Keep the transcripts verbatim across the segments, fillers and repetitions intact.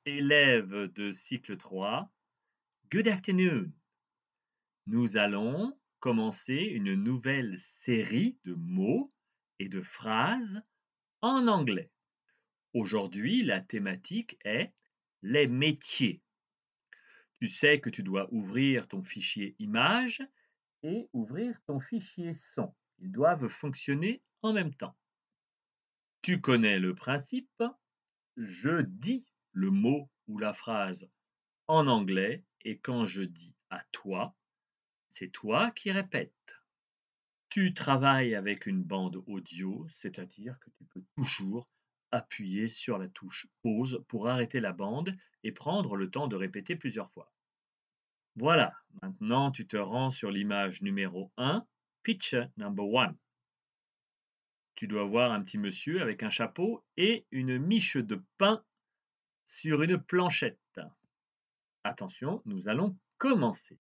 Élèves de cycle trois, good afternoon. Nous allons commencer une nouvelle série de mots et de phrases en anglais. Aujourd'hui, la thématique est les métiers. Tu sais que tu dois ouvrir ton fichier images et ouvrir ton fichier son. Ils doivent fonctionner en même temps. Tu connais le principe. Je dis le mot ou la phrase en anglais et quand je dis à toi, c'est toi qui répètes. Tu travailles avec une bande audio, c'est-à-dire que tu peux toujours appuyer sur la touche pause pour arrêter la bande et prendre le temps de répéter plusieurs fois. Voilà, maintenant tu te rends sur l'image numéro un, picture number one. Tu dois voir un petit monsieur avec un chapeau et une miche de pain sur une planchette. Attention, nous allons commencer.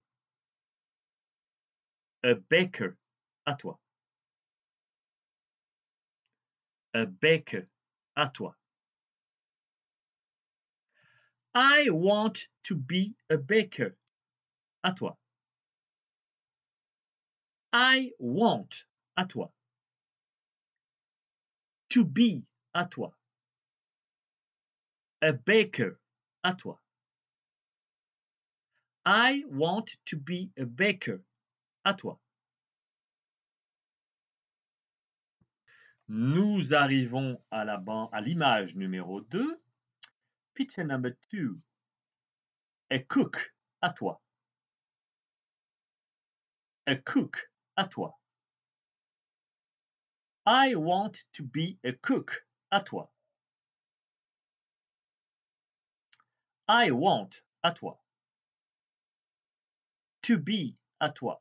A baker, à toi. A baker, à toi. I want to be a baker, à toi. I want, à toi. To be, à toi. A baker, à toi. I want to be a baker, à toi. Nous arrivons à la ban- à l'image numéro deux. Picture number two. A cook, à toi. A cook, à toi. I want to be a cook, à toi. I want, à toi. To be, à toi.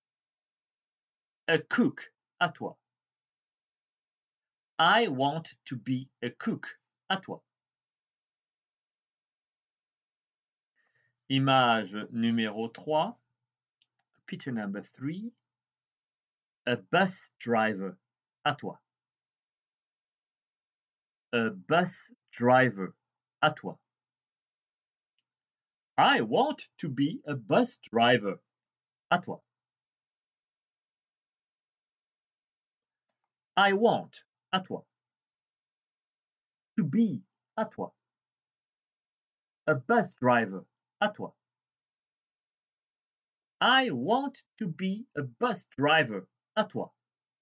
A cook, à toi. I want to be a cook, à toi. Image numéro trois. Picture number three. A bus driver, à toi. A bus driver, à toi. I want to be a bus driver, à toi. I want, à toi. To be, à toi. A bus driver, à toi. I want to be a bus driver, à toi.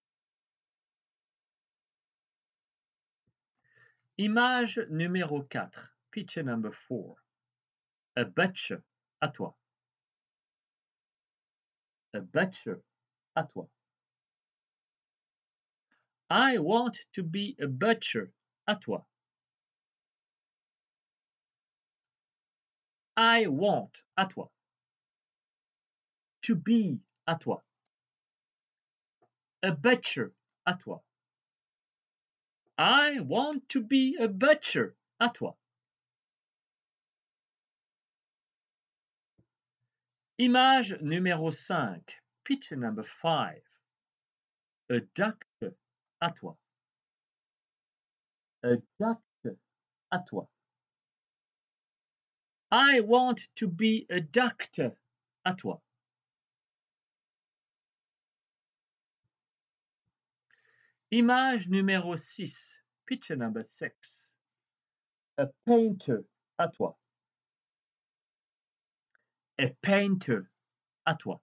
Image numéro quatre. Picture number four. A butcher, à toi. A butcher, à toi. I want to be a butcher, à toi. I want, à toi. To be, à toi. A butcher, à toi. I want to be a butcher, à toi. Image numéro cinq. Picture number five. A doctor, à toi. A doctor, à toi. I want to be a doctor, à toi. Image numéro six. Picture number six. A painter, à toi. A painter, à toi.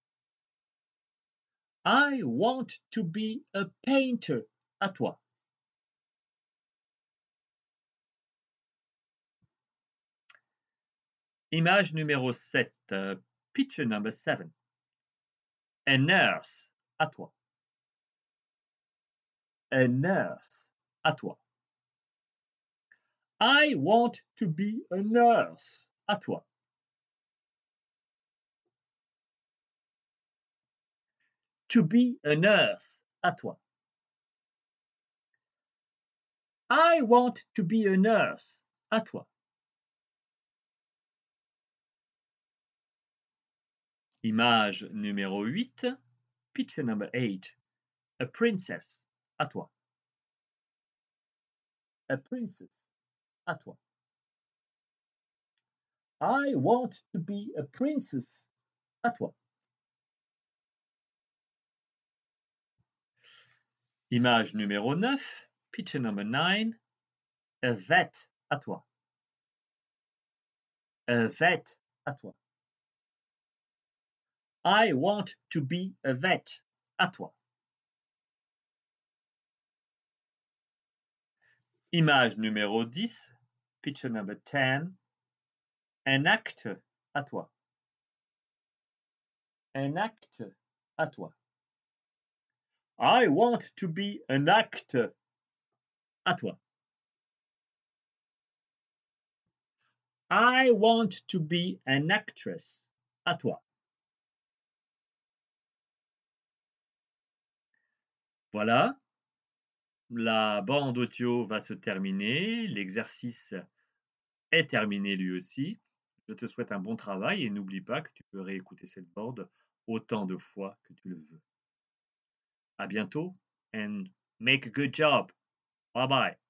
I want to be a painter, à toi. Image numéro sept. Uh, picture number seven. A nurse, à toi. A nurse, à toi. I want to be a nurse, à toi. To be a nurse, à toi. I want to be a nurse, à toi. Image numéro huit. Picture number eight. A princess, à toi. A princess, à toi. I want to be a princess. À toi. Image numéro neuf, picture number nine, a vet. À toi. A vet. À toi. I want to be a vet. À toi. Image numéro dix, picture number ten, un acte. À toi. Un acte. À toi. I want to be an actor. À toi. I want to be an actress. À toi. Voilà, la bande audio va se terminer, l'exercice est terminé lui aussi. Je te souhaite un bon travail et n'oublie pas que tu peux réécouter cette bande autant de fois que tu le veux. À bientôt and make a good job. Bye bye.